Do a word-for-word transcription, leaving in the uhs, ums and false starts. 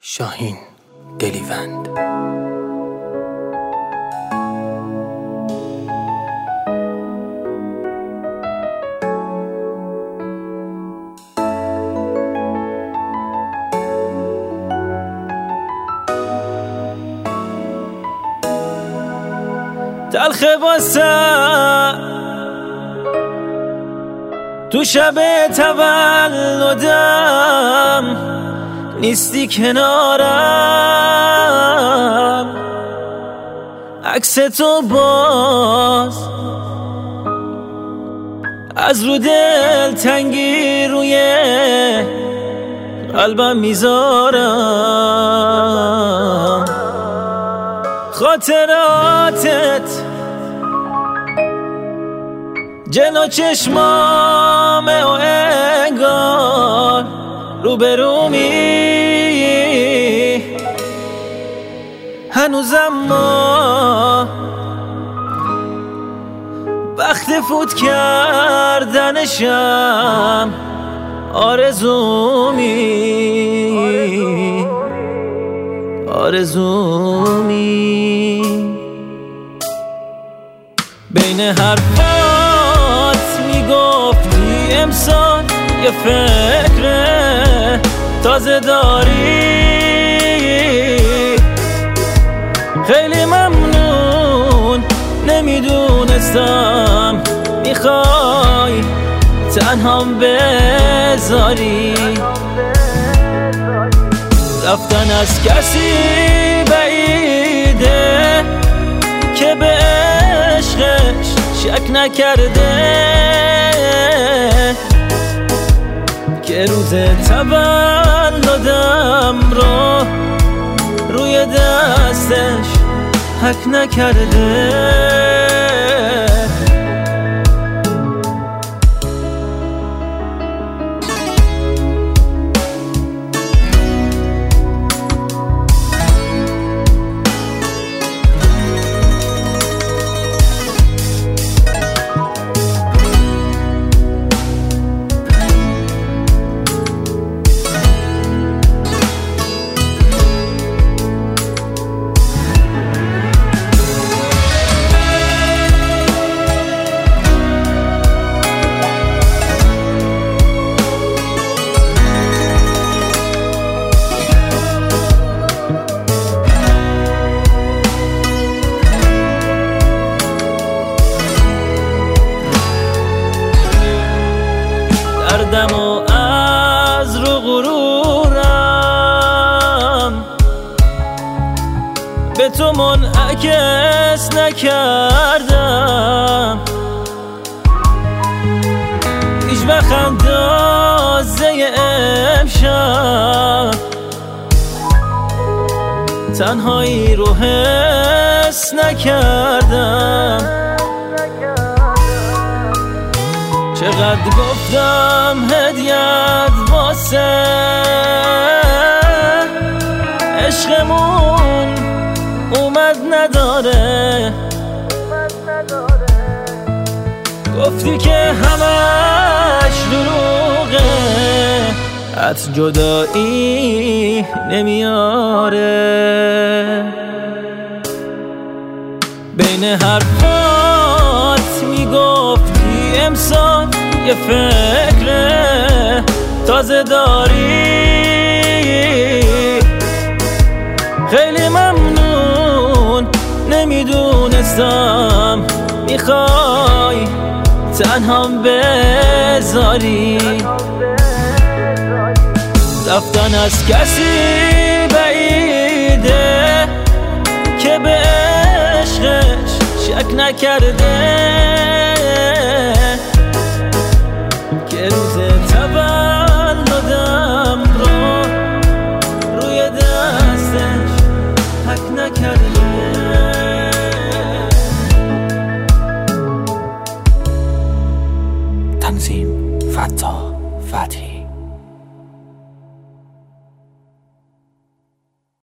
شاهین دلیوند. تلخ واسه تو شب تولدم نیستی کنارم، عکس تو باز از رو دل تنگی روی قلبم میذارم. خاطراتت جلو چشمامه و انگار روبرومی، هنوزم ما وقت فوت کردنشم آرزومی آرزومی. بین حرفات میگفتی امسال یه فکر تازه داری، خیلی ممنون. نمیدونستم میخوای تنهام بذاری، رفتن از کسی بعیده که به عشقش شک نکرده، که روز تولدم رو روی دستش حک نکرده. دردم و از رو غرورم به تو منعکس نکردم، هیچ وقت اندازه امشب تنهایی رو حس نکردم. چقدر گفتم هدیت واسه عشقمون اومد نداره، گفتی که همش دروغه، حت جدایی نمیاره. بین حرفات میگفتی امسال یه فکر تازه داری، خیلی ممنون. نمیدونستم میخوای تنهام بذاری، رفتن از کسی بعیده که به عشقش شک نکرده، که روز تولدم رو روی دستش حک نکرده. تنظیم فتا فتحی.